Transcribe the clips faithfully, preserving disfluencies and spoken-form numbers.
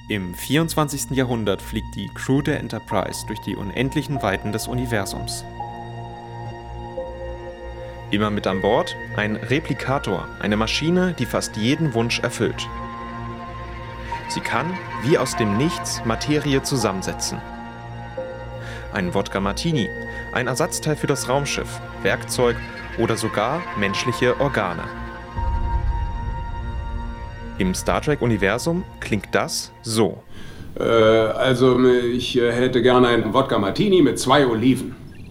Im vierundzwanzigsten Jahrhundert fliegt die Crew der Enterprise durch die unendlichen Weiten des Universums. Immer mit an Bord ein Replikator, eine Maschine, die fast jeden Wunsch erfüllt. Sie kann, wie aus dem Nichts, Materie zusammensetzen. Ein Wodka Martini, ein Ersatzteil für das Raumschiff, Werkzeug oder sogar menschliche Organe. Im Star Trek-Universum klingt das so. Äh, also ich äh, hätte gerne einen Wodka Martini mit zwei Oliven.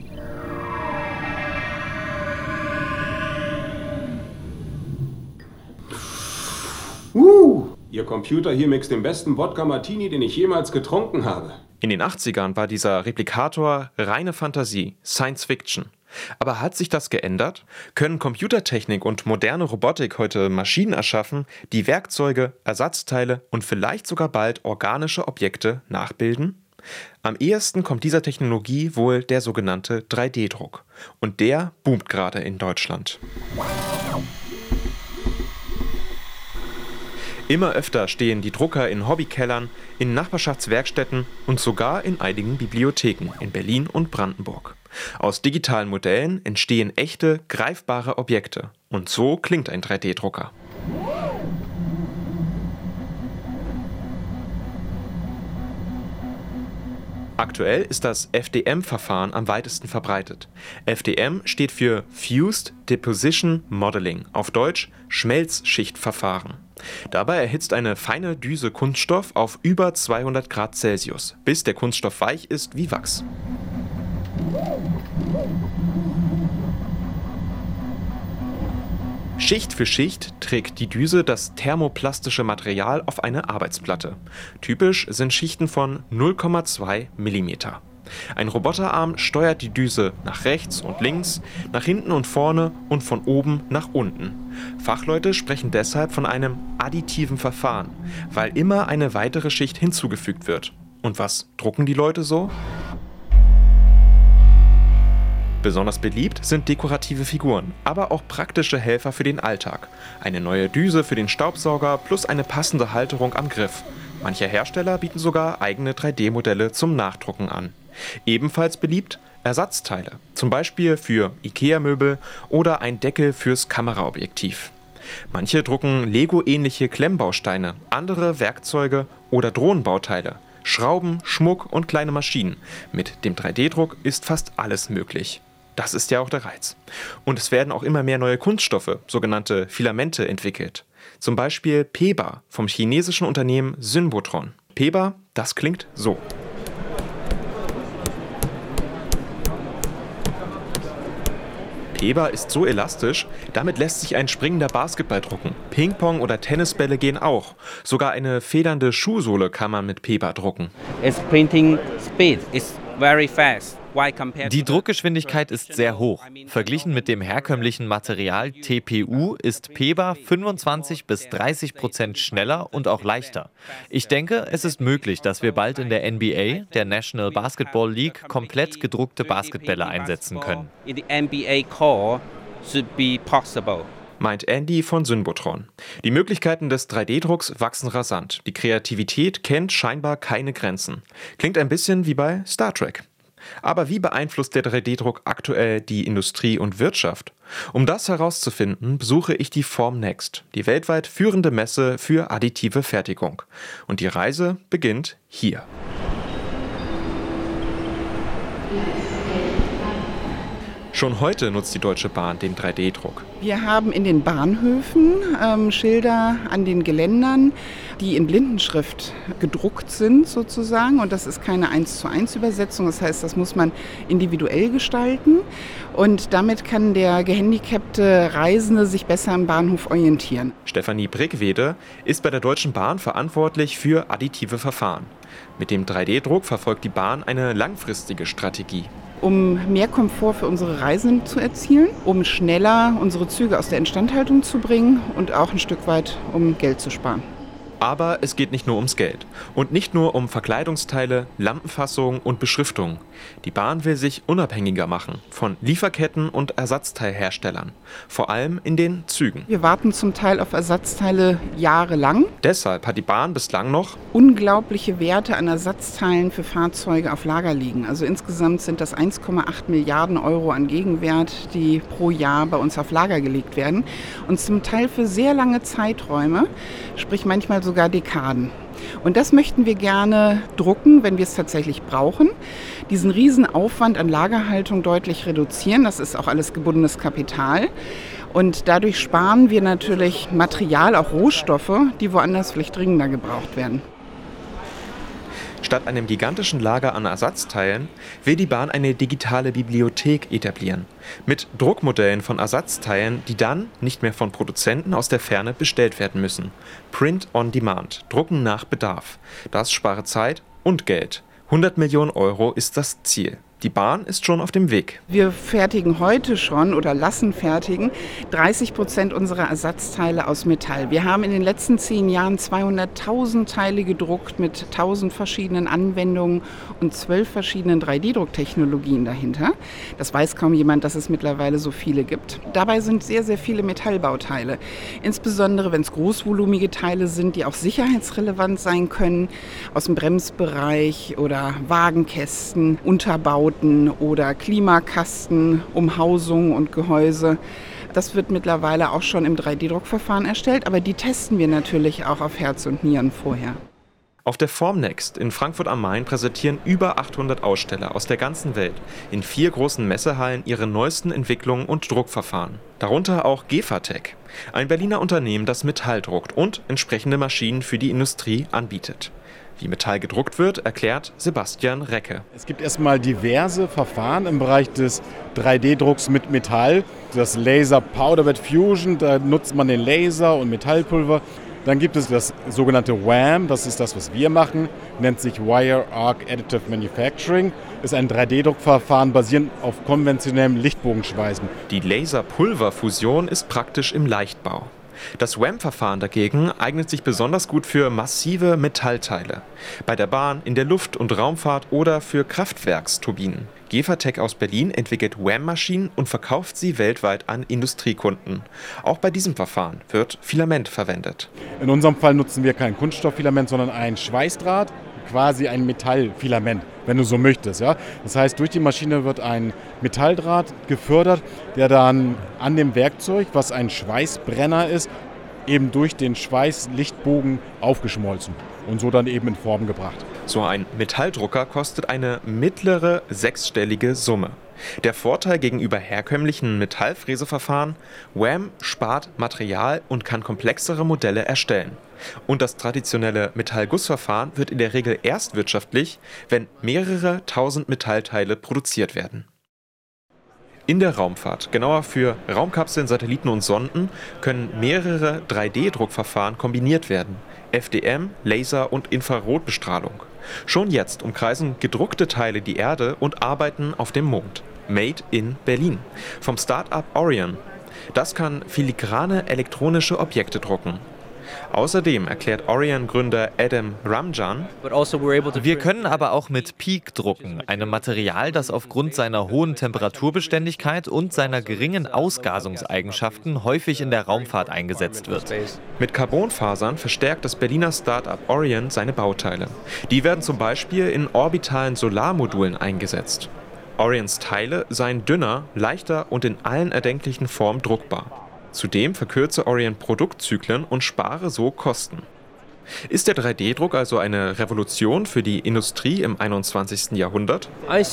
Uh, Ihr Computer hier mixt den besten Wodka Martini, den ich jemals getrunken habe. In den achtzigern war dieser Replikator reine Fantasie, Science Fiction. Aber hat sich das geändert? Können Computertechnik und moderne Robotik heute Maschinen erschaffen, die Werkzeuge, Ersatzteile und vielleicht sogar bald organische Objekte nachbilden? Am ehesten kommt dieser Technologie wohl der sogenannte drei D Druck. Und der boomt gerade in Deutschland. Immer öfter stehen die Drucker in Hobbykellern, in Nachbarschaftswerkstätten und sogar in einigen Bibliotheken in Berlin und Brandenburg. Aus digitalen Modellen entstehen echte, greifbare Objekte. Und so klingt ein drei D Drucker. Aktuell ist das F D M-Verfahren am weitesten verbreitet. F D M steht für Fused Deposition Modeling, auf Deutsch Schmelzschichtverfahren. Dabei erhitzt eine feine Düse Kunststoff auf über zweihundert Grad Celsius, bis der Kunststoff weich ist wie Wachs. Schicht für Schicht trägt die Düse das thermoplastische Material auf eine Arbeitsplatte. Typisch sind Schichten von null Komma zwei Millimeter. Ein Roboterarm steuert die Düse nach rechts und links, nach hinten und vorne und von oben nach unten. Fachleute sprechen deshalb von einem additiven Verfahren, weil immer eine weitere Schicht hinzugefügt wird. Und was drucken die Leute so? Besonders beliebt sind dekorative Figuren, aber auch praktische Helfer für den Alltag. Eine neue Düse für den Staubsauger plus eine passende Halterung am Griff. Manche Hersteller bieten sogar eigene drei D Modelle zum Nachdrucken an. Ebenfalls beliebt Ersatzteile, zum Beispiel für IKEA-Möbel oder ein Deckel fürs Kameraobjektiv. Manche drucken Lego-ähnliche Klemmbausteine, andere Werkzeuge oder Drohnenbauteile, Schrauben, Schmuck und kleine Maschinen. Mit dem drei D Druck ist fast alles möglich. Das ist ja auch der Reiz. Und es werden auch immer mehr neue Kunststoffe, sogenannte Filamente, entwickelt. Zum Beispiel Peba vom chinesischen Unternehmen Synbotron. Peba, das klingt so. Peba ist so elastisch, damit lässt sich ein springender Basketball drucken. Ping-Pong oder Tennisbälle gehen auch. Sogar eine federnde Schuhsohle kann man mit Peba drucken. Its printing speed is very fast. Die Druckgeschwindigkeit ist sehr hoch. Verglichen mit dem herkömmlichen Material T P U ist Peba fünfundzwanzig bis dreißig Prozent schneller und auch leichter. Ich denke, es ist möglich, dass wir bald in der N B A, der National Basketball League, komplett gedruckte Basketbälle einsetzen können. Meint Andy von Synbotron. Die Möglichkeiten des drei D Drucks wachsen rasant. Die Kreativität kennt scheinbar keine Grenzen. Klingt ein bisschen wie bei Star Trek. Aber wie beeinflusst der drei D Druck aktuell die Industrie und Wirtschaft? Um das herauszufinden, besuche ich die Formnext, die weltweit führende Messe für additive Fertigung. Und die Reise beginnt hier. Schon heute nutzt die Deutsche Bahn den drei D Druck. Wir haben in den Bahnhöfen ähm, Schilder an den Geländern, die in Blindenschrift gedruckt sind sozusagen. Und das ist keine eins zu eins Übersetzung. Das heißt, das muss man individuell gestalten. Und damit kann der gehandicapte Reisende sich besser am Bahnhof orientieren. Stefanie Brickwede ist bei der Deutschen Bahn verantwortlich für additive Verfahren. Mit dem drei D Druck verfolgt die Bahn eine langfristige Strategie. Um mehr Komfort für unsere Reisenden zu erzielen, um schneller unsere Züge aus der Instandhaltung zu bringen und auch ein Stück weit, um Geld zu sparen. Aber es geht nicht nur ums Geld und nicht nur um Verkleidungsteile, Lampenfassungen und Beschriftungen. Die Bahn will sich unabhängiger machen von Lieferketten und Ersatzteilherstellern, vor allem in den Zügen. Wir warten zum Teil auf Ersatzteile jahrelang. Deshalb hat die Bahn bislang noch unglaubliche Werte an Ersatzteilen für Fahrzeuge auf Lager liegen. Also insgesamt sind das eins Komma acht Milliarden Euro an Gegenwert, die pro Jahr bei uns auf Lager gelegt werden. Und zum Teil für sehr lange Zeiträume, sprich manchmal sogar Dekaden. Und das möchten wir gerne drucken, wenn wir es tatsächlich brauchen. Diesen riesen Aufwand an Lagerhaltung deutlich reduzieren. Das ist auch alles gebundenes Kapital. Und dadurch sparen wir natürlich Material, auch Rohstoffe, die woanders vielleicht dringender gebraucht werden. Statt einem gigantischen Lager an Ersatzteilen will die Bahn eine digitale Bibliothek etablieren. Mit Druckmodellen von Ersatzteilen, die dann nicht mehr von Produzenten aus der Ferne bestellt werden müssen. Print on Demand, drucken nach Bedarf. Das spare Zeit und Geld. hundert Millionen Euro ist das Ziel. Die Bahn ist schon auf dem Weg. Wir fertigen heute schon oder lassen fertigen dreißig Prozent unserer Ersatzteile aus Metall. Wir haben in den letzten zehn Jahren zweihunderttausend Teile gedruckt mit tausend verschiedenen Anwendungen und zwölf verschiedenen drei D Drucktechnologien dahinter. Das weiß kaum jemand, dass es mittlerweile so viele gibt. Dabei sind sehr, sehr viele Metallbauteile. Insbesondere, wenn es großvolumige Teile sind, die auch sicherheitsrelevant sein können, aus dem Bremsbereich oder Wagenkästen, Unterbauten oder Klimakasten, Umhausungen und Gehäuse. Das wird mittlerweile auch schon im drei D Druckverfahren erstellt, aber die testen wir natürlich auch auf Herz und Nieren vorher. Auf der Formnext in Frankfurt am Main präsentieren über achthundert Aussteller aus der ganzen Welt in vier großen Messehallen ihre neuesten Entwicklungen und Druckverfahren. Darunter auch Gefatec, ein Berliner Unternehmen, das Metall druckt und entsprechende Maschinen für die Industrie anbietet. Wie Metall gedruckt wird, erklärt Sebastian Recke. Es gibt erstmal diverse Verfahren im Bereich des drei D Drucks mit Metall. Das Laser Powder Bed Fusion, da nutzt man den Laser und Metallpulver. Dann gibt es das sogenannte W A M, das ist das, was wir machen, nennt sich Wire Arc Additive Manufacturing. Ist ein drei D Druckverfahren basierend auf konventionellem Lichtbogenschweißen. Die Laserpulverfusion ist praktisch im Leichtbau. Das W A M-Verfahren dagegen eignet sich besonders gut für massive Metallteile. Bei der Bahn, in der Luft- und Raumfahrt oder für Kraftwerksturbinen. Gefatec aus Berlin entwickelt W A M-Maschinen und verkauft sie weltweit an Industriekunden. Auch bei diesem Verfahren wird Filament verwendet. In unserem Fall nutzen wir kein Kunststofffilament, sondern ein Schweißdraht, quasi ein Metallfilament, wenn du so möchtest. Ja? Das heißt, durch die Maschine wird ein Metalldraht gefördert, der dann an dem Werkzeug, was ein Schweißbrenner ist, eben durch den Schweißlichtbogen aufgeschmolzen und so dann eben in Form gebracht. So ein Metalldrucker kostet eine mittlere sechsstellige Summe. Der Vorteil gegenüber herkömmlichen Metallfräseverfahren: W A M spart Material und kann komplexere Modelle erstellen. Und das traditionelle Metallgussverfahren wird in der Regel erst wirtschaftlich, wenn mehrere tausend Metallteile produziert werden. In der Raumfahrt, genauer für Raumkapseln, Satelliten und Sonden, können mehrere drei D Druckverfahren kombiniert werden. F D M, Laser- und Infrarotbestrahlung. Schon jetzt umkreisen gedruckte Teile die Erde und arbeiten auf dem Mond. Made in Berlin. Vom Start-up Orion. Das kann filigrane elektronische Objekte drucken. Außerdem erklärt Orion-Gründer Adam Ramjan: Wir können aber auch mit Peak drucken, einem Material, das aufgrund seiner hohen Temperaturbeständigkeit und seiner geringen Ausgasungseigenschaften häufig in der Raumfahrt eingesetzt wird. Mit Carbonfasern verstärkt das Berliner Start-up Orion seine Bauteile. Die werden zum Beispiel in orbitalen Solarmodulen eingesetzt. Orions Teile seien dünner, leichter und in allen erdenklichen Formen druckbar. Zudem verkürze Orion Produktzyklen und spare so Kosten. Ist der drei D Druck also eine Revolution für die Industrie im einundzwanzigsten Jahrhundert?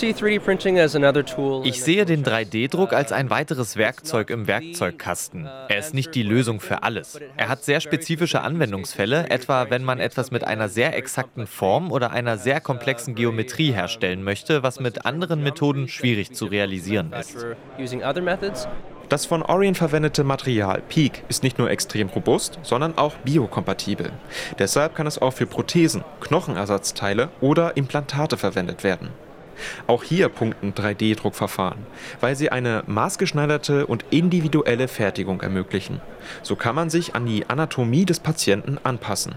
Ich sehe den drei D Druck als ein weiteres Werkzeug im Werkzeugkasten. Er ist nicht die Lösung für alles. Er hat sehr spezifische Anwendungsfälle, etwa wenn man etwas mit einer sehr exakten Form oder einer sehr komplexen Geometrie herstellen möchte, was mit anderen Methoden schwierig zu realisieren ist. Das von Orion verwendete Material Peak ist nicht nur extrem robust, sondern auch biokompatibel. Deshalb kann es auch für Prothesen, Knochenersatzteile oder Implantate verwendet werden. Auch hier punkten drei D Druckverfahren, weil sie eine maßgeschneiderte und individuelle Fertigung ermöglichen. So kann man sich an die Anatomie des Patienten anpassen.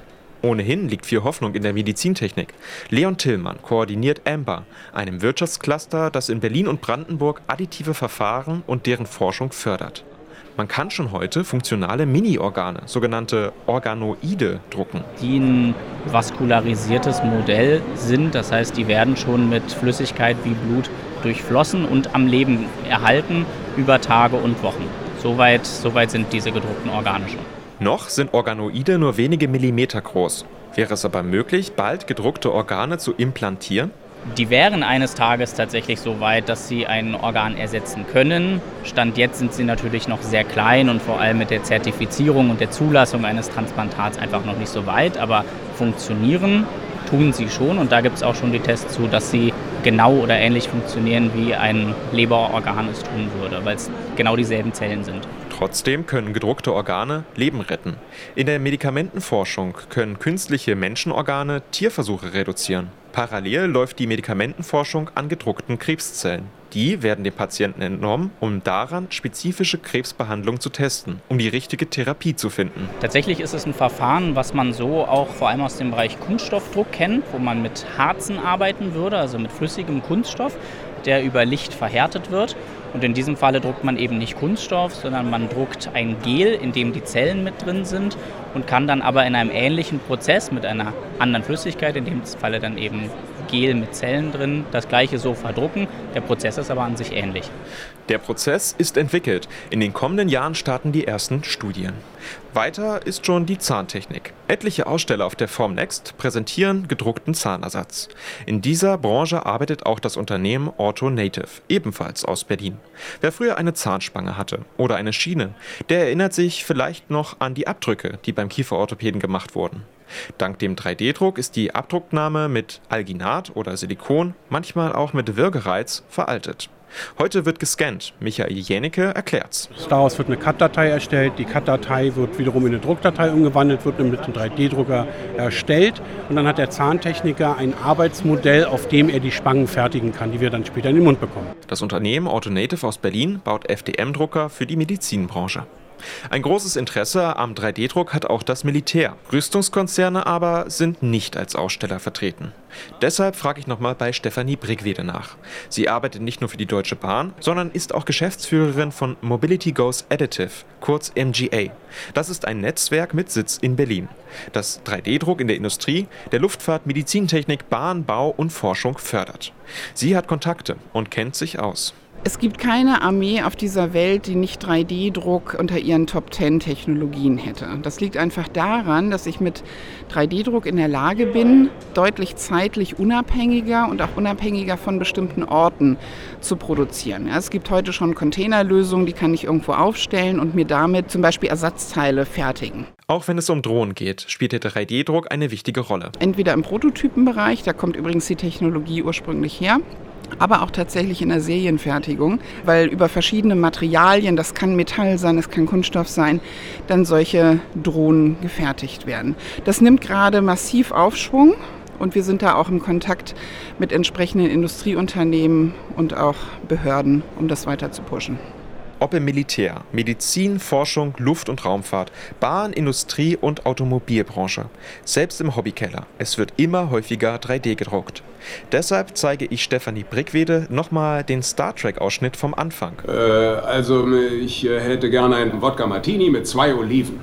Ohnehin liegt viel Hoffnung in der Medizintechnik. Leon Tillmann koordiniert AMBER, einem Wirtschaftscluster, das in Berlin und Brandenburg additive Verfahren und deren Forschung fördert. Man kann schon heute funktionale Mini-Organe, sogenannte Organoide, drucken. Die ein vaskularisiertes Modell sind, das heißt, die werden schon mit Flüssigkeit wie Blut durchflossen und am Leben erhalten über Tage und Wochen. Soweit, soweit sind diese gedruckten Organe schon. Noch sind Organoide nur wenige Millimeter groß. Wäre es aber möglich, bald gedruckte Organe zu implantieren? Die wären eines Tages tatsächlich so weit, dass sie ein Organ ersetzen können. Stand jetzt sind sie natürlich noch sehr klein und vor allem mit der Zertifizierung und der Zulassung eines Transplantats einfach noch nicht so weit. Aber funktionieren tun sie schon und da gibt es auch schon die Tests zu, dass sie genau oder ähnlich funktionieren, wie ein Leberorgan es tun würde, weil es genau dieselben Zellen sind. Trotzdem können gedruckte Organe Leben retten. In der Medikamentenforschung können künstliche Menschenorgane Tierversuche reduzieren. Parallel läuft die Medikamentenforschung an gedruckten Krebszellen. Die werden dem Patienten entnommen, um daran spezifische Krebsbehandlungen zu testen, um die richtige Therapie zu finden. Tatsächlich ist es ein Verfahren, was man so auch vor allem aus dem Bereich Kunststoffdruck kennt, wo man mit Harzen arbeiten würde, also mit flüssigem Kunststoff, der über Licht verhärtet wird. Und in diesem Falle druckt man eben nicht Kunststoff, sondern man druckt ein Gel, in dem die Zellen mit drin sind und kann dann aber in einem ähnlichen Prozess mit einer anderen Flüssigkeit, in dem Falle dann eben Gel mit Zellen drin, das gleiche so verdrucken. Der Prozess ist aber an sich ähnlich. Der Prozess ist entwickelt. In den kommenden Jahren starten die ersten Studien. Weiter ist schon die Zahntechnik. Etliche Aussteller auf der Formnext präsentieren gedruckten Zahnersatz. In dieser Branche arbeitet auch das Unternehmen Ortho Native, ebenfalls aus Berlin. Wer früher eine Zahnspange hatte oder eine Schiene, der erinnert sich vielleicht noch an die Abdrücke, die beim Kieferorthopäden gemacht wurden. Dank dem drei D Druck ist die Abdrucknahme mit Alginat oder Silikon, manchmal auch mit Würgereiz, veraltet. Heute wird gescannt. Michael Jänicke erklärt's. Daraus wird eine C A D-Datei erstellt. Die C A D-Datei wird wiederum in eine Druckdatei umgewandelt, wird mit einem drei D Drucker erstellt. Und dann hat der Zahntechniker ein Arbeitsmodell, auf dem er die Spangen fertigen kann, die wir dann später in den Mund bekommen. Das Unternehmen Ortho Native aus Berlin baut F D M-Drucker für die Medizinbranche. Ein großes Interesse am drei D Druck hat auch das Militär. Rüstungskonzerne aber sind nicht als Aussteller vertreten. Deshalb frage ich nochmal bei Stefanie Brickwede nach. Sie arbeitet nicht nur für die Deutsche Bahn, sondern ist auch Geschäftsführerin von Mobility Goes Additive, kurz M G A. Das ist ein Netzwerk mit Sitz in Berlin, das drei D Druck in der Industrie, der Luftfahrt, Medizintechnik, Bahn, Bau und Forschung fördert. Sie hat Kontakte und kennt sich aus. Es gibt keine Armee auf dieser Welt, die nicht drei D Druck unter ihren Top zehn Technologien hätte. Das liegt einfach daran, dass ich mit drei D Druck in der Lage bin, deutlich zeitlich unabhängiger und auch unabhängiger von bestimmten Orten zu produzieren. Ja, es gibt heute schon Containerlösungen, die kann ich irgendwo aufstellen und mir damit zum Beispiel Ersatzteile fertigen. Auch wenn es um Drohnen geht, spielt der drei D Druck eine wichtige Rolle. Entweder im Prototypenbereich, da kommt übrigens die Technologie ursprünglich her, aber auch tatsächlich in der Serienfertigung, weil über verschiedene Materialien, das kann Metall sein, das kann Kunststoff sein, dann solche Drohnen gefertigt werden. Das nimmt gerade massiv Aufschwung und wir sind da auch im Kontakt mit entsprechenden Industrieunternehmen und auch Behörden, um das weiter zu pushen. Ob im Militär, Medizin, Forschung, Luft- und Raumfahrt, Bahn, Industrie und Automobilbranche. Selbst im Hobbykeller. Es wird immer häufiger drei D gedruckt. Deshalb zeige ich Stefanie Brickwede nochmal den Star Trek-Ausschnitt vom Anfang. Äh, also ich äh, hätte gerne einen Wodka Martini mit zwei Oliven.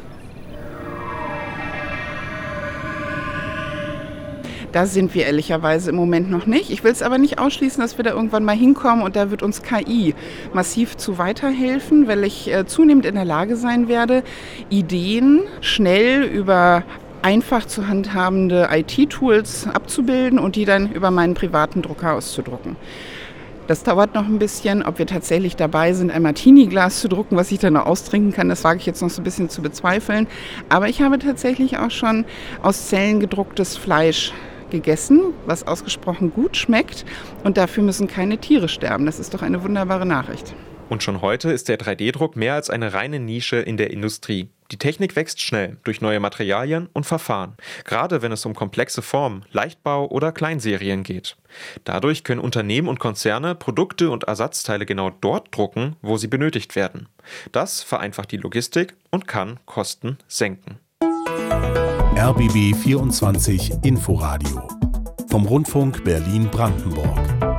Da sind wir ehrlicherweise im Moment noch nicht. Ich will es aber nicht ausschließen, dass wir da irgendwann mal hinkommen und da wird uns K I massiv zu weiterhelfen, weil ich äh, zunehmend in der Lage sein werde, Ideen schnell über einfach zu handhabende I T-Tools abzubilden und die dann über meinen privaten Drucker auszudrucken. Das dauert noch ein bisschen. Ob wir tatsächlich dabei sind, ein Martini-Glas zu drucken, was ich dann noch austrinken kann, das wage ich jetzt noch so ein bisschen zu bezweifeln. Aber ich habe tatsächlich auch schon aus Zellen gedrucktes Fleisch gegessen, was ausgesprochen gut schmeckt. Und dafür müssen keine Tiere sterben. Das ist doch eine wunderbare Nachricht. Und schon heute ist der drei D Druck mehr als eine reine Nische in der Industrie. Die Technik wächst schnell durch neue Materialien und Verfahren, gerade wenn es um komplexe Formen, Leichtbau oder Kleinserien geht. Dadurch können Unternehmen und Konzerne Produkte und Ersatzteile genau dort drucken, wo sie benötigt werden. Das vereinfacht die Logistik und kann Kosten senken. R B B vierundzwanzig Inforadio vom Rundfunk Berlin-Brandenburg.